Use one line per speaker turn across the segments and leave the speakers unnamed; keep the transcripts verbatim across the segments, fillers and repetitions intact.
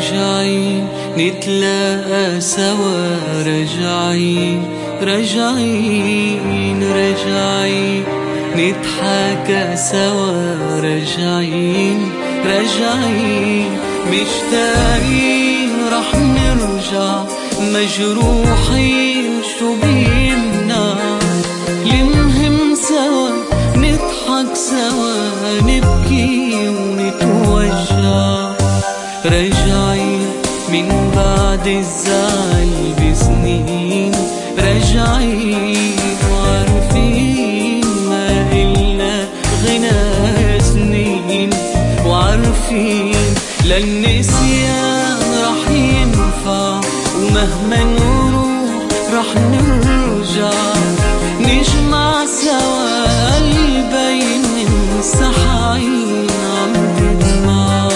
راجعين نتلاقى سوا، راجعين راجعين راجعين نضحك سوا، راجعين راجعين مشتاقين رح نرجع، مجروحين شو بيمنع، المهم سوا نضحك سوا، نبكي ونتوجع، راجعين من بعد الزعل بسنين، راجعين وعارفين ما إلنا غنى سنين، وعارفين للنسيان رح ينفع، ومهما نروح رح نرجع، نجمع سوا قلبين نمسح عين عم تدمع.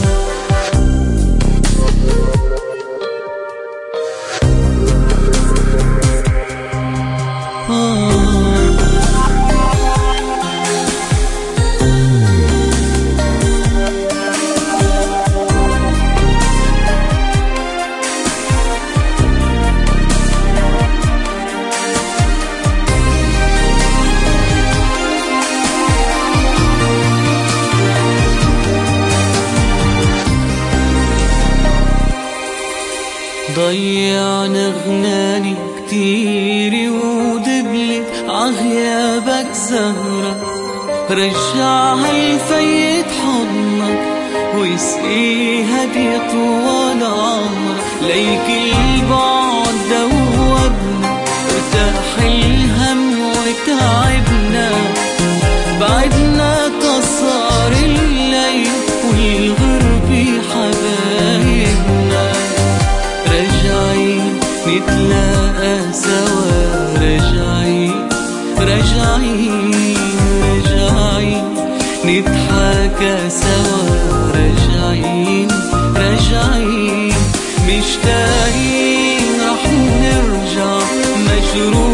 ضيعنا غناني كتير ودبلت عغيابك زهرة، رجعها لفيت حضنك ويسقيها بيطول عمرك، ليك البعد دوبنا ارتاح الهم وتعبنا، بعدنا تصار الليل والغرب حبايبنا، راجعين نتلاقى سوا، راجعين راجعين راجعين نضحك سوا، راجعين راجعين مشتاقين رح نرجع، مجروحين